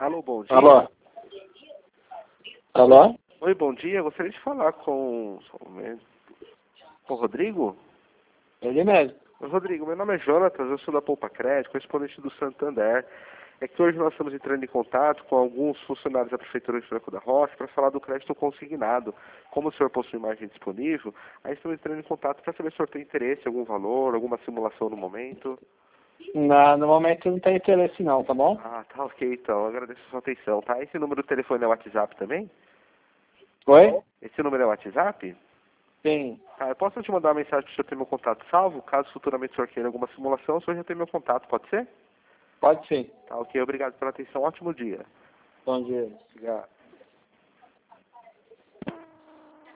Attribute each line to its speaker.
Speaker 1: Alô, bom dia.
Speaker 2: Alô? Alô?
Speaker 1: Oi, bom dia. Gostaria de falar com... Só um momento. Com o Rodrigo?
Speaker 2: Ele mesmo.
Speaker 1: Oi, Rodrigo, meu nome é Jonatas, eu sou da Poupa Crédito, correspondente do Santander. É que hoje nós estamos entrando em contato com alguns funcionários da Prefeitura de Franco da Rocha para falar do crédito consignado. Como o senhor possui margem disponível, aí estamos entrando em contato para saber se o senhor tem interesse em algum valor, alguma simulação no momento.
Speaker 2: No momento não tem interesse não, tá bom?
Speaker 1: Ah, tá ok então, agradeço a sua atenção, tá? Esse número do telefone é o WhatsApp também?
Speaker 2: Oi?
Speaker 1: Esse número é o WhatsApp?
Speaker 2: Sim.
Speaker 1: Tá, eu posso te mandar uma mensagem para o senhor ter meu contato salvo? Caso futuramente o senhor queira alguma simulação, o senhor já tem meu contato, pode ser?
Speaker 2: Pode sim.
Speaker 1: Tá ok, obrigado pela atenção, ótimo dia.
Speaker 2: Bom dia.
Speaker 1: Obrigado.